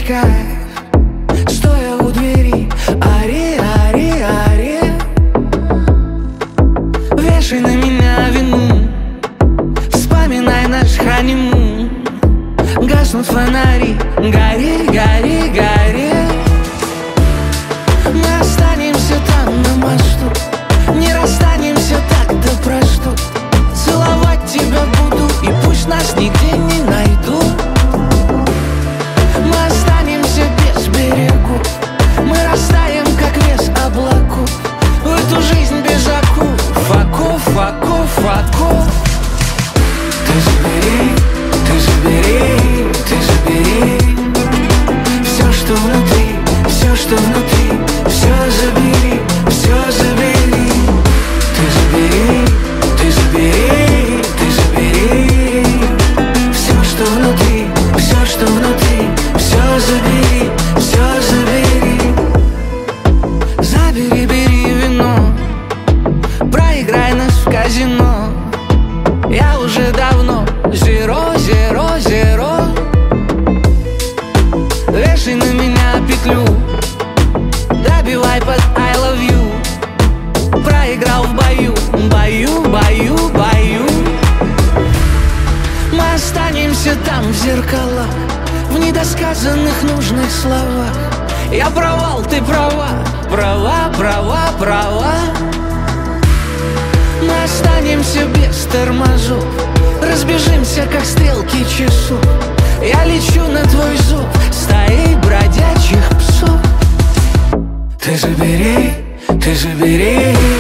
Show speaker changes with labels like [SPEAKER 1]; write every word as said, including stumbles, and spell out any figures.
[SPEAKER 1] кайф, стоя у двери. Ари, ари, ари, вешай на меня вину, вспоминай наш ханимун. Гаснут фонари, гори, гори, гори. Мы останемся там на мосту, не расстанемся так да просто. Целовать тебя буду, и пусть нас нигде не найдут. Мы останемся без берегу, мы растаем, как вес облаку. В эту жизнь без оков, оков, оков, оков. Ты забери, ты забери, ты забери все, что внутри, все, что внутри, все забери, все забери. Ты забери, ты забери, ты забери все, что внутри, все, что внутри, все забери, все забери. Забери, бери вино, проиграй нас в казино. Я уже давно zero, zero, zero. Вешай на меня петлю, добивай под I love you. Проиграл в бою, бою, бою, бою. Мы останемся там в зеркалах, в недосказанных нужных словах. Я провал, ты права, права, права, права. Мы останемся без тормозов, разбежимся, как стрелки часов. Я лечу на твой зов стаей бродячих псов. Ты забери, ты забери